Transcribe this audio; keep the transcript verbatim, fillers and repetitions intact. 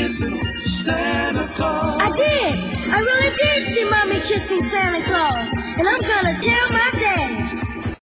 kissing Santa Claus. I did. I really did see Mommy kissing Santa Claus. And I'm gonna tell